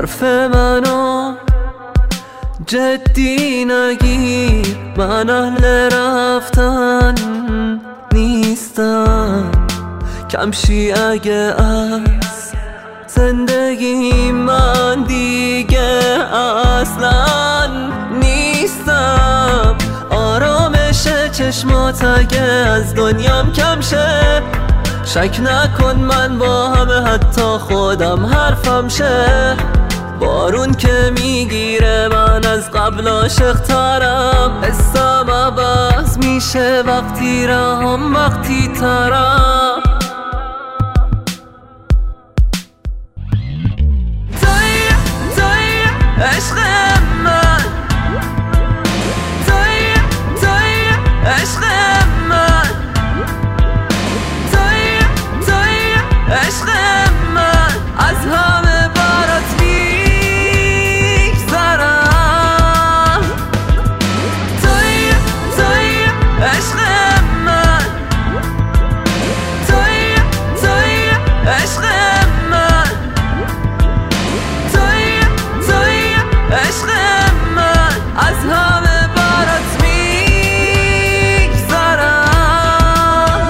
حرف منو جدی نگیر، من اهل رفتن نیستم. کمشی اگه از زندگی من دیگه اصلا نیستم. آرامش چشمات اگه از دنیام کم شه، شک نکن من با همه حتی خودم حرفم شه. بارون که میگیره من از قبل عاشق ترم، حسم عوض میشه وقتی رهم وقتی ترم. توی عشق من، توی عشق من، توی عشق من. از همه برات میگذرم. توی عشق من، توی عشق من، توی عشق من. از همه برات میگذرم.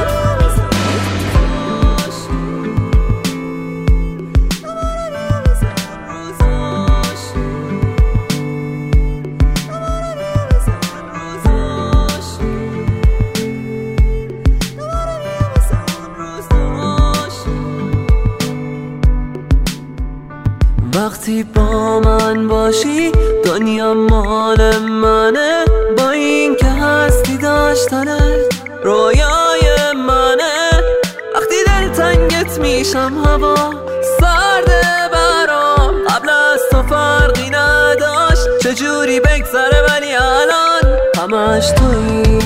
وقتی با من باشی دنیا مال منه، با این که هستی داشتنت رویای منه. وقتی دلتنگت میشم هوا سرده برام، قبل از تو فرقی نداشت چجوری بگذره ولی الان همش تویی،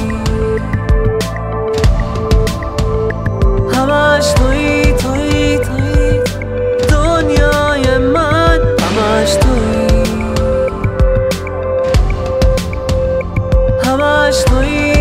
همش تویی، تویی تویی دنیای من. همش تویی، همش تویی.